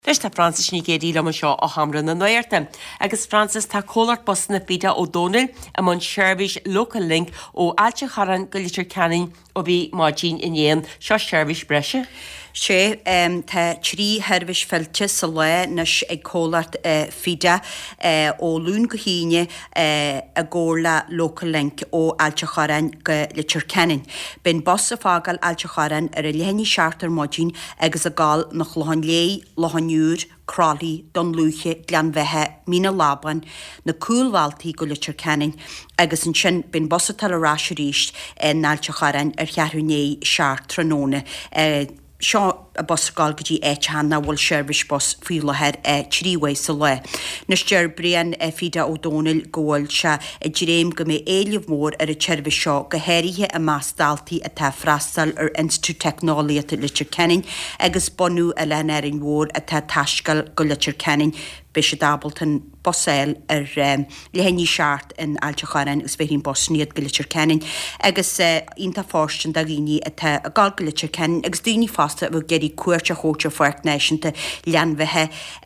Leis tá Francis ní géirí le seo á hamra na nuirte. Agus Francis tá cólart bos na fida ó Dónal am an Seirbhís Local Link ó ailte charan go litir ceannaigh ó bhí máidín inéan seo Seirbhís breise. sé tá trí herbhis fillte sa le nas ag cólart fida ó lún go híine a ggóla Local Link ó ailte charan go litir ceannaigh. Ben bos a fágal ailte charan ar a lehanní seachtar máidín agus a gáil nach lohan lé lohan Crawley, Don Luche, Glanbhethe, Mina Laban, na cúlhvaltaí go litir ceannaigh, agus an sin ben bosa tal arás ríist náilte charan ar chearúné seart tróna. Seo a bosgáil go dtí éiteanna bhfuil Seirbhís bos fílahead tríhaid sa le. Nas deir brian fida ó Dónal ggóil se dréim go mé éileh mór ar a Seirbhís seo go héirithe a measdaltaí atá freastal ar Institute Technoliacht litir ceannaigh agus bonú a lean ar an mhór atá taiscail go litir ceannaigh be sé Dableton bosil ar lehanní seart in ailte charan agus bheithín bosníad go litir ceannaigh agus ionta fástin da ghaoine atá a gáil go litir ceannaigh agus daoine fásta bh geirí cuairte chóte Foirc Náisiúnta Glanbhethe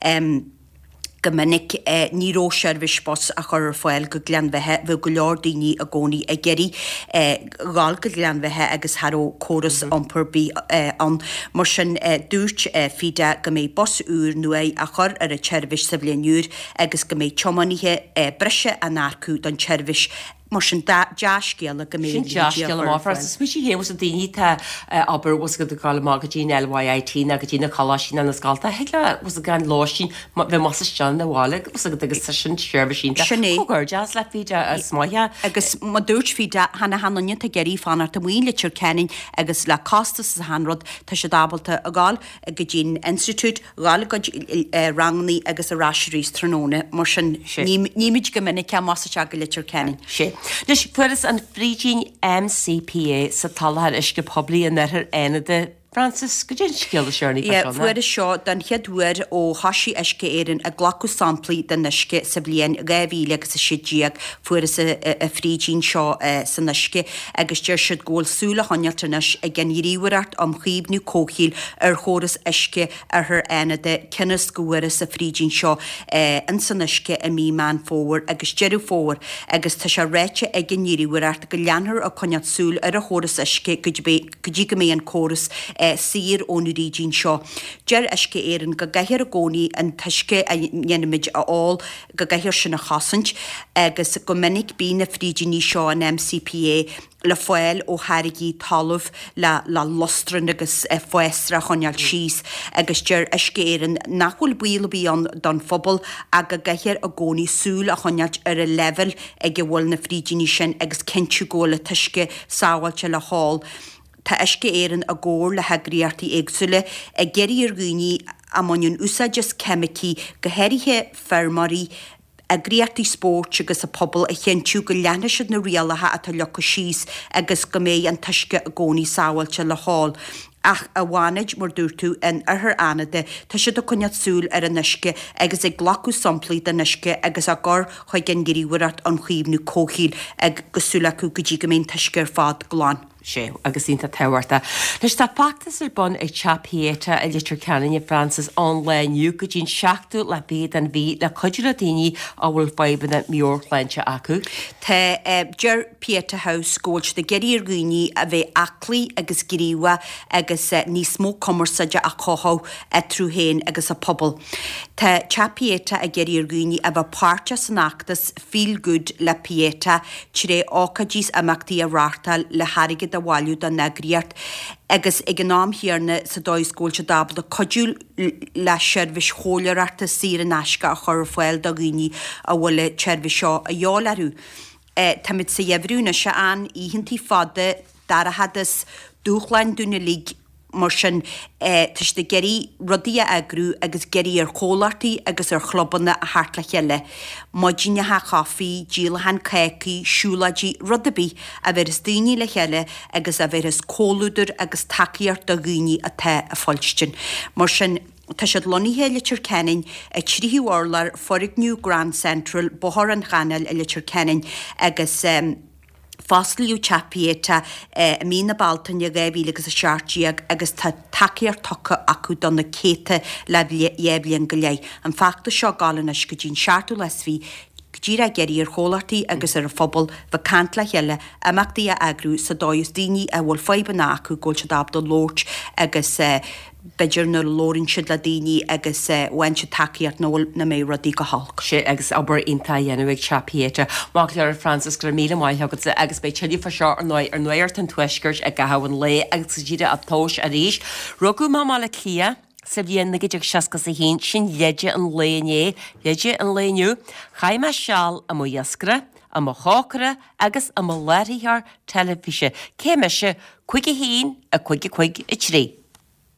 go minic níró Seirbhís bos a chur foiil go Glanbhethe bhfuil go leor daoine a gcónaí a geirí gáil go Glanbhethe agus Haró córas ampur bí an mar sin dúirt fida go mé bos úr nua a chur ar a Seirbhís sa bhliainúr agus go mé teomaníthe breise a nácú don Seirbhís mar sin deascéal go mé má Francis mu hémas a daoine tá aber was go gáil má go dtíine LYIT a go dtína choláisín na sáilta heile was a gan láisín bheith massteán na bhála was go agus sin Seirbhísínta. Sinnégur jazz le fide a smaithe agus má dúirt fida hena hanne a geirí fanart a mhuiin litir ceannaigh agus le castas sa hanrod tá sé dábalta a gáil a go dtín Institute gáil go rangnaí agus a ráisiúrís tróna mar sin níimiid go minic ce más go litir ceannaigh. Leis furas an frídín MCPA sa talhar isce poblí an nethir aonada Francis, go dtíon scéal seirna fuair seo don cheadúir ó hasí isce éan a ghlacu samplaí den isce sa blion gaibhíle agus a sidíag fuaras a frídín seo san isce agus deir siad ggóil súla hanealtanis a gin ríhairt am chiomhnú cóchiil ar chóras isce ar th aonada cinnas gohuiras a frídín seo an san isce a mí man fóhar agus deirú fóhar agus tá se réite a gin ríhairt go leanthar a conead súl ar a chóras isce go dtí go mé an chóras sír ónú rídín seo. Deir isce éan go gaiir a gcónaí an tuisce a dhéanamid aáil go gaiir sin na chasaint agus go minic bí na frídíní seo an MCPA le foiil ó Harigí talamh le lostran agus foiestra choneal síos agus deir isce éan nachhfuil buíle bí an don phobal a go gaiir a gcónaí súl a chonealt ar a level ag bhfuil na frídíní sin agus cinú ggóla tuisce sáhailte le hall. Tá isce éan a ggóir le heagríartaí éagsúile a geirí ar gúní am manion úsáideas cemicí go héirithe fermarí agriartaí spórt agus a pobl a chéintú go leanisiid na rialathe atá lecha síos agus go mé an tuisce a gcónaí sáhailte le hall. Ach a bhhaid mar dúirtú in arth anada tá siad a conead súl ar an isce agus ag ghlacu samplaí den isce agus a ggur chuid gin gíríhairt an chiomhnú cóchiil ag gosúlaú go dtí go mé tuisce ar fád gláán. sé agus ínta tehairta. Leis tá pactas ar bun ag chaphéta a litir ceannaigh Francis onlineniu go dtín seachtú le béad an bhí le chuidir a daoine a bhfuil fábanna míorlainte acu. Tá deir Pieta House scóilt de geirí ar gúní a bheith aclaí agus gríha agus níos mó commerceide a chothá a trúhéin agus a pobl. Tá chaphéta a geirí ar gúní a bheith páirte san achtas feel good le Pieta tiré ácadís amachtaí a rátal le harigid a bháilú don nagriart agus ag an nám hiarna sa dóis scóilte dabal a codúil le Seirbhís chóilearta sír an asca a chur foiil do gúní a bhfuil le Seirbhís seo a dheálarú. Tá mid sa dheimhrúna se an íhintí fada dar a hadas dúchlein dúna líg mar sin tuis de geirí rodí agrú agus geirí ar chólartaí agus ar chlobanna a háart le cheile. Maidíine ha chafií, díal han céci, siúladí rodabí a bheit is daoine le cheile agus a bheit is cólúidir agus takeíart do gúní a the a fáilstin. Mar sin tá siad loníthe litir ceannaigh a tríú orlar Foirc New Grand Central bothar an chanal a litir ceannaigh agus Fosliú chapieta mína baltan a gaibhí agus a seaartíag agus tá takeíar tucha acu donna céta le dhéblion go léi. An facta seo galanais go dín seaartú lesví Díra geirí ar hólartaí agus ar a phobal bheit cant le heile amachtaí a agrú sa dóis daoine a bhfuil feibanna acu ggóil se dábda lórt agus beidir na lórin siad le daoine agus bhain se takeíart nóil na mé rodí go halk. sé agus aber inta dhéanamh chapiéte. Má lear Francis gur míle maiithegad agus bei tuí fa seo ar nuirt an tuisgurt a gahabhan le agus díide atóis a ríis. Rugú má mála clia, sa bhíon na gideag seaca sa hén sin léide an léné, léide an léniu, chaim me seall a mo iascra, a mo chácara agus a mo leiríthar telefíe. Cé me se chuige hén a chuige chuig i trí.